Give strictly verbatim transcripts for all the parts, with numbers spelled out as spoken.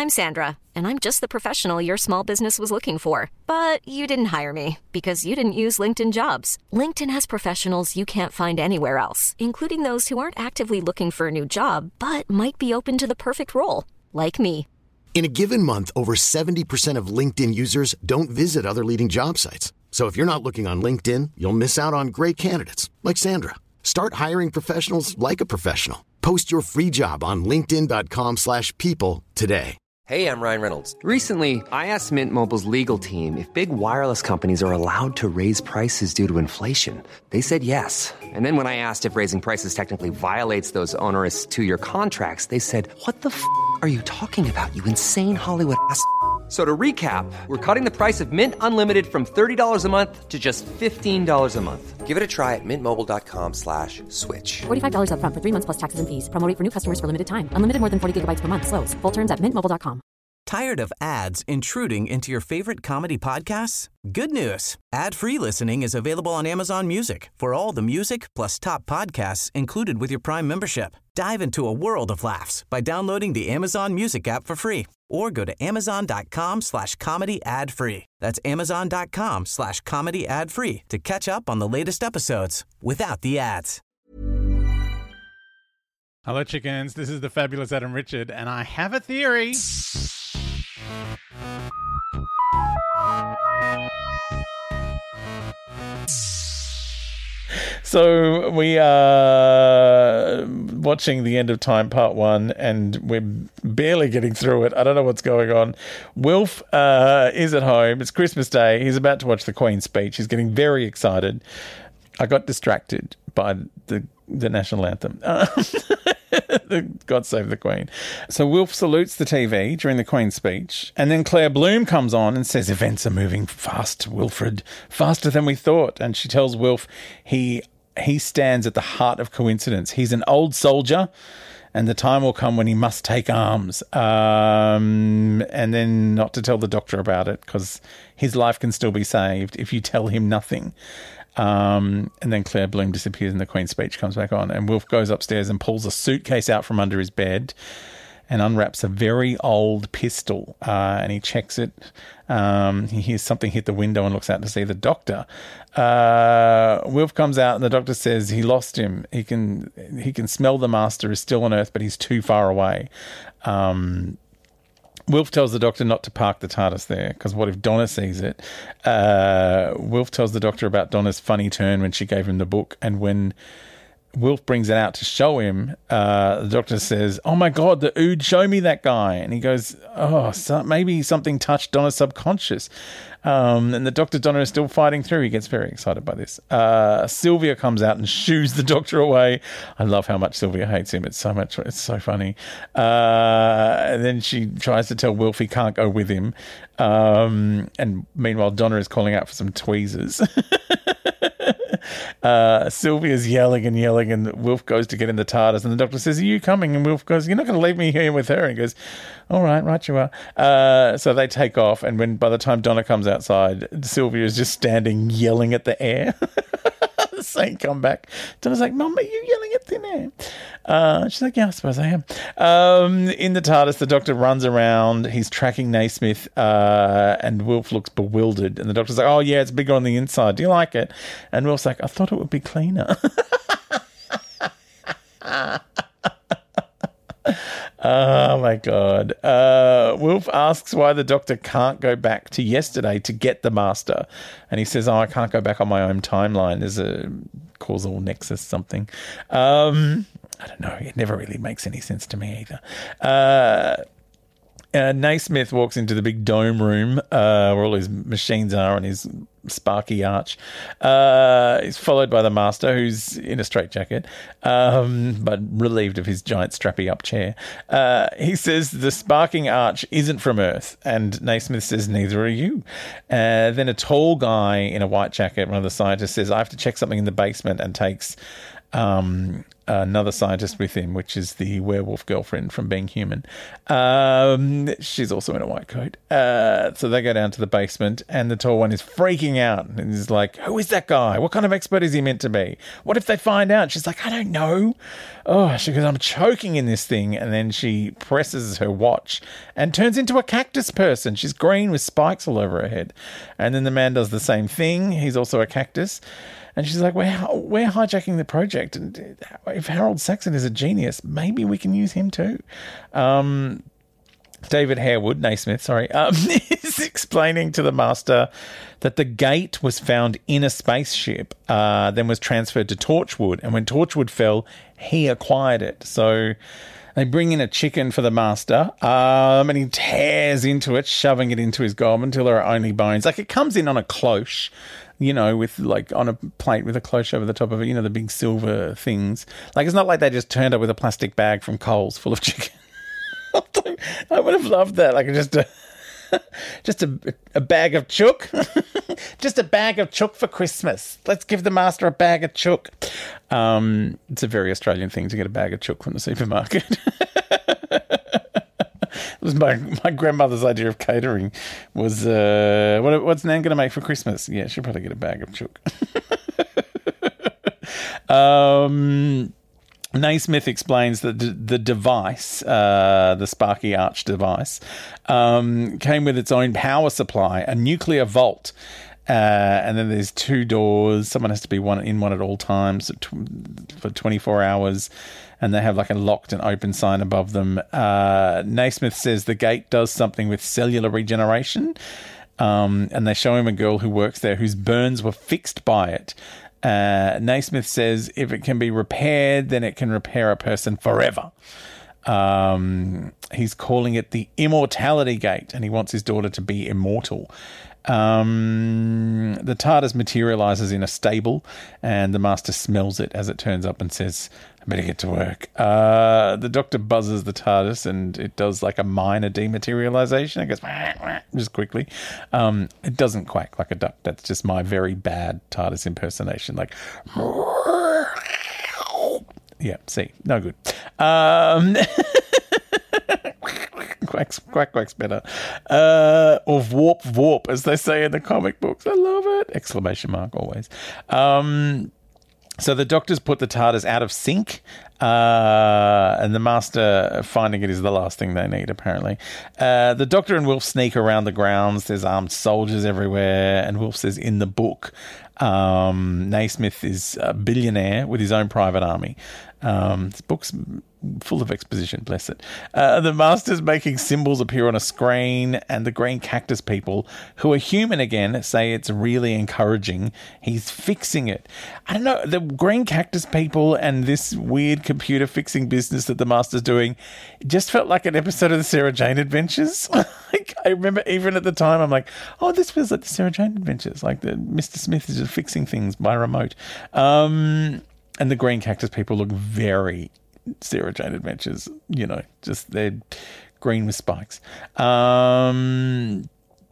I'm Sandra, and I'm just the professional your small business was looking for. But you didn't hire me because you didn't use LinkedIn Jobs. LinkedIn has professionals you can't find anywhere else, including those who aren't actively looking for a new job, but might be open to the perfect role, like me. In a given month, over seventy percent of LinkedIn users don't visit other leading job sites. So if you're not looking on LinkedIn, you'll miss out on great candidates like Sandra. Start hiring professionals like a professional. Post your free job on linkedin dot com slash people today. Hey, I'm Ryan Reynolds. Recently, I asked Mint Mobile's legal team if big wireless companies are allowed to raise prices due to inflation. They said yes. And then when I asked if raising prices technically violates those onerous two-year contracts, they said, what the f*** are you talking about, you insane Hollywood ass f- So to recap, we're cutting the price of Mint Unlimited from thirty dollars a month to just fifteen dollars a month. Give it a try at mintmobile.com slash switch. forty-five dollars up front for three months plus taxes and fees. Promo rate for new customers for limited time. Unlimited more than forty gigabytes per month. Slows full terms at mint mobile dot com. Tired of ads intruding into your favorite comedy podcasts? Good news. Ad-free listening is available on Amazon Music for all the music plus top podcasts included with your Prime membership. Dive into a world of laughs by downloading the Amazon Music app for free or go to amazon.com slash comedy ad free. That's amazon.com slash comedy ad free to catch up on the latest episodes without the ads. Hello, chickens. This is the fabulous Adam Richard, and I have a theory. So we are watching The End of Time Part One, and we're barely getting through it. I don't know what's going on. Wilf uh, is at home. It's Christmas Day. He's about to watch the Queen's speech. He's getting very excited. I got distracted by the the national anthem. Uh, God save the Queen. So Wilf salutes the T V during the Queen's speech, and then Claire Bloom comes on and says, events are moving fast, Wilfred, faster than we thought. And she tells Wilf he he stands at the heart of coincidence. He's an old soldier, and the time will come when he must take arms. Um, and then not to tell the doctor about it, because his life can still be saved if you tell him nothing. Um, and then Claire Bloom disappears and the Queen's speech comes back on, and Wilf goes upstairs and pulls a suitcase out from under his bed and unwraps a very old pistol, uh, and he checks it. Um, he hears something hit the window and looks out to see the doctor. Uh, Wilf comes out and the doctor says he lost him. He can he can smell the master is still on Earth, but he's too far away. Um, Wilf tells the doctor not to park the TARDIS there, because what if Donna sees it? Uh, Wilf tells the doctor about Donna's funny turn when she gave him the book, and when Wilf brings it out to show him, uh, the doctor says, oh my God, the Ood, show me that guy. And he goes, oh, so maybe something touched Donna's subconscious. Um, and the Doctor Donna is still fighting through. He gets very excited by this. Uh, Sylvia comes out and shoos the doctor away. I love how much Sylvia hates him. It's so much, it's so funny. Uh, and then she tries to tell Wilf he can't go with him. Um, and meanwhile, Donna is calling out for some tweezers. Uh, Sylvia's yelling and yelling, and Wilf goes to get in the TARDIS, and the doctor says, are you coming? And Wilf goes, you're not going to leave me here with her. And he goes, all right, right you are. Uh, so they take off, and when by the time Donna comes outside, Sylvia is just standing yelling at the air. Saying come back. Donna's like, Mum, are you yelling at thin air? Uh, she's like, yeah, I suppose I am. Um, in the TARDIS, the doctor runs around. He's tracking Naismith, uh, and Wilf looks bewildered. And the doctor's like, oh, yeah, it's bigger on the inside. Do you like it? And Wilf's like, I thought it would be cleaner. Oh, my God. Uh, Wilf asks why the doctor can't go back to yesterday to get the master. And he says, oh, I can't go back on my own timeline. There's a causal nexus something. Um, I don't know. It never really makes any sense to me either. Uh, Uh, Naismith walks into the big dome room uh, where all his machines are and his sparky arch. Uh, he's followed by the master, who's in a straitjacket, um, but relieved of his giant strappy up chair. Uh, he says the sparking arch isn't from Earth, and Naismith says neither are you. Uh, then a tall guy in a white jacket, one of the scientists, says I have to check something in the basement, and takes... Um, another scientist with him, which is the werewolf girlfriend from Being Human. Um, she's also in a white coat. Uh, so they go down to the basement, and the tall one is freaking out. And he's like, who is that guy? What kind of expert is he meant to be? What if they find out? She's like, I don't know. Oh, she goes, I'm choking in this thing. And then she presses her watch and turns into a cactus person. She's green with spikes all over her head. And then the man does the same thing. He's also a cactus. And she's like, we're, we're hijacking the project. And if Harold Saxon is a genius, maybe we can use him too. Um, David Harewood, Naismith, sorry, um, is explaining to the master that the gate was found in a spaceship, uh, then was transferred to Torchwood. And when Torchwood fell, he acquired it. So they bring in a chicken for the master, um, and he tears into it, shoving it into his gob until there are only bones. Like, it comes in on a cloche, you know, with like on a plate with a cloche over the top of it, you know, the big silver things. Like, it's not like they just turned up with a plastic bag from Coles full of chicken. I would have loved that. Like, just a, just a, a bag of chook. Just a bag of chook for Christmas. Let's give the master a bag of chook. Um, it's a very Australian thing to get a bag of chook from the supermarket. It was my, my grandmother's idea of catering was, uh, what, what's Nan going to make for Christmas? Yeah, she'll probably get a bag of chook. um, Naismith explains that the, the device, uh, the Sparky Arch device, um, came with its own power supply, a nuclear vault. Uh, and then there's two doors. Someone has to be one in one at all times for twenty-four hours. And they have like a locked and open sign above them. Uh, Naismith says the gate does something with cellular regeneration. Um, and they show him a girl who works there whose burns were fixed by it. Uh, Naismith says if it can be repaired, then it can repair a person forever. Um, he's calling it the Immortality Gate, and he wants his daughter to be immortal. Um, the TARDIS materializes in a stable, and the master smells it as it turns up and says, I better get to work. Uh, the doctor buzzes the TARDIS, and it does like a minor dematerialization. It goes wah, wah, just quickly. Um, it doesn't quack like a duck. That's just my very bad TARDIS impersonation. Like, yeah, see, no good. Um, quacks, quack, quacks better. Uh, or warp, warp, as they say in the comic books. I love it! Exclamation mark always. Um, so the doctors put the TARDIS out of sync, uh, and the master finding it is the last thing they need, apparently. Uh, the doctor and Wilf sneak around the grounds. There's armed soldiers everywhere, and Wilf says in the book, um, Naismith is a billionaire with his own private army. Um, this book's full of exposition, bless it. Uh, the master's making symbols appear on a screen, and the green cactus people, who are human again, say it's really encouraging. He's fixing it. I don't know, the green cactus people and this weird computer fixing business that the master's doing, it just felt like an episode of the Sarah Jane Adventures. Like, I remember even at the time, I'm like, oh, this feels like the Sarah Jane Adventures. Like the Mister Smith is just fixing things by remote. Um... And the green cactus people look very Sarah Jane Adventures, you know, just they're green with spikes. Um,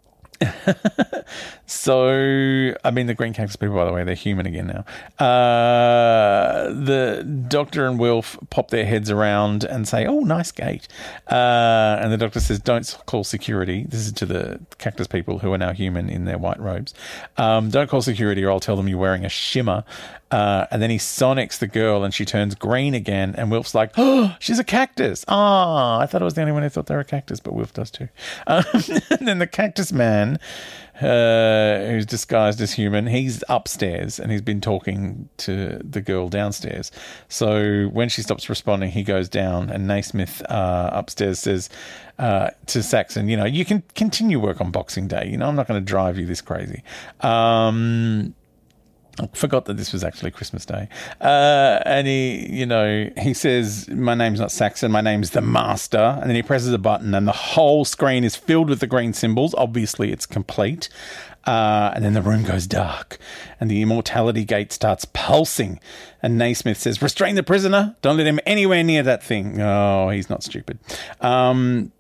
so, I mean, the green cactus people, by the way, they're human again now. Uh, the doctor and Wilf pop their heads around and say, oh, nice gate. Uh, and the doctor says, don't call security. This is to the cactus people who are now human in their white robes. Um, don't call security or I'll tell them you're wearing a shimmer. Uh, and then he sonics the girl and she turns green again. And Wilf's like, oh, she's a cactus. Ah, oh, I thought I was the only one who thought they were a cactus, but Wilf does too. Um, and then the cactus man, uh, who's disguised as human, he's upstairs and he's been talking to the girl downstairs. So when she stops responding, he goes down, and Naismith uh, upstairs says uh, to Saxon, you know, you can continue work on Boxing Day. You know, I'm not going to drive you this crazy. Um... I forgot that this was actually Christmas Day. Uh, and he, you know, he says, my name's not Saxon, my name's the Master. And then he presses a button and the whole screen is filled with the green symbols. Obviously, it's complete. Uh, and then the room goes dark and the Immortality Gate starts pulsing. And Naismith says, restrain the prisoner. Don't let him anywhere near that thing. Oh, he's not stupid. Um...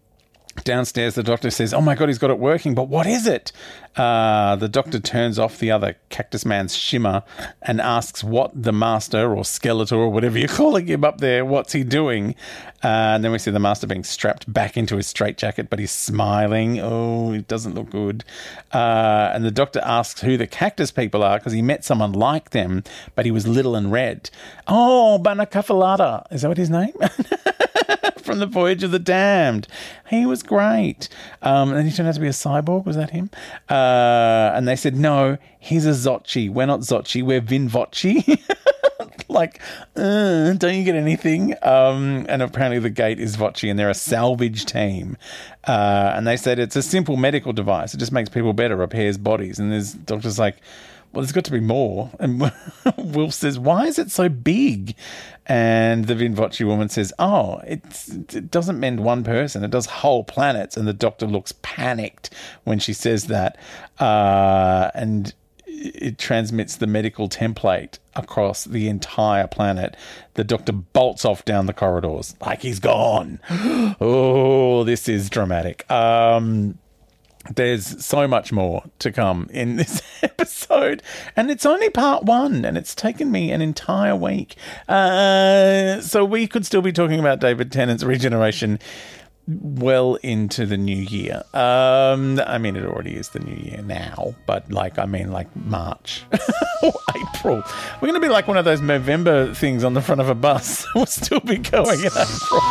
Downstairs, the doctor says, oh, my God, he's got it working, but what is it? Uh, the doctor turns off the other Cactus Man's shimmer and asks what the master or Skeletor or whatever you're calling him up there, what's he doing? Uh, and then we see the master being strapped back into his straitjacket, but he's smiling. Oh, it doesn't look good. Uh, and the doctor asks who the cactus people are because he met someone like them, but he was little and red. Oh, Banacafalata. Is that what his name? From the Voyage of the Damned. He was great. Um, and then he turned out to be a cyborg. Was that him? Uh, and they said, no, he's a Zocchi. We're not Zocchi. We're Vinvocchi. Like, uh, don't you get anything? Um, and apparently the gate is Vocci, and they're a salvage team. Uh, and they said it's a simple medical device. It just makes people better, repairs bodies. And there's doctors like, well, there's got to be more. And Wilf says, why is it so big? And the Vinvocci woman says, oh, it's, it doesn't mend one person. It does whole planets. And the doctor looks panicked when she says that. Uh, and it transmits the medical template across the entire planet. The doctor bolts off down the corridors like he's gone. Oh, this is dramatic. Um... There's so much more to come in this episode, and it's only part one, and it's taken me an entire week. Uh, so we could still be talking about David Tennant's regeneration well into the new year. Um, I mean, it already is the new year now, but like, I mean, like March or April. We're going to be like one of those Movember things on the front of a bus. We'll still be going in April.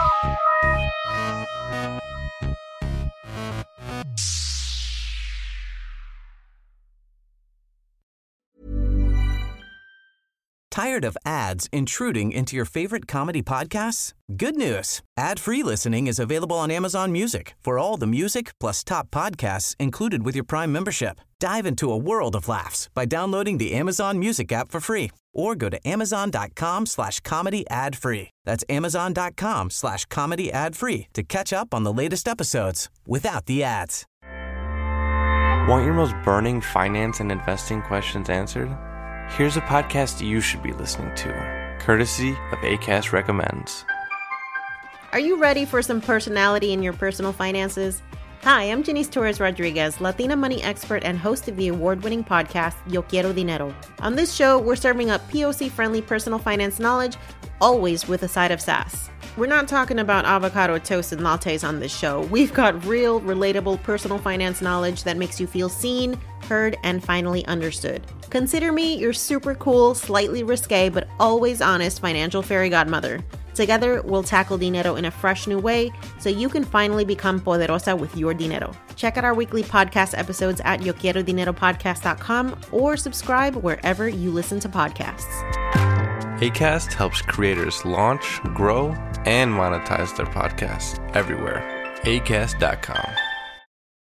Tired of ads intruding into your favorite comedy podcasts? Good news. Ad-free listening is available on Amazon Music for all the music plus top podcasts included with your Prime membership. Dive into a world of laughs by downloading the Amazon Music app for free or go to amazon.com slash comedy ad free. That's amazon.com slash comedy ad free to catch up on the latest episodes without the ads. Want your most burning finance and investing questions answered? Here's a podcast you should be listening to, courtesy of Acast Recommends. Are you ready for some personality in your personal finances? Hi, I'm Janice Torres-Rodriguez, Latina money expert and host of the award-winning podcast, Yo Quiero Dinero. On this show, we're serving up P O C-friendly personal finance knowledge, always with a side of sass. We're not talking about avocado toast and lattes on this show. We've got real, relatable personal finance knowledge that makes you feel seen, heard, and finally understood. Consider me your super cool, slightly risque, but always honest financial fairy godmother. Together, we'll tackle dinero in a fresh new way so you can finally become poderosa with your dinero. Check out our weekly podcast episodes at yo quiero dinero podcast dot com or subscribe wherever you listen to podcasts. Acast helps creators launch, grow, and monetize their podcasts everywhere. acast dot com.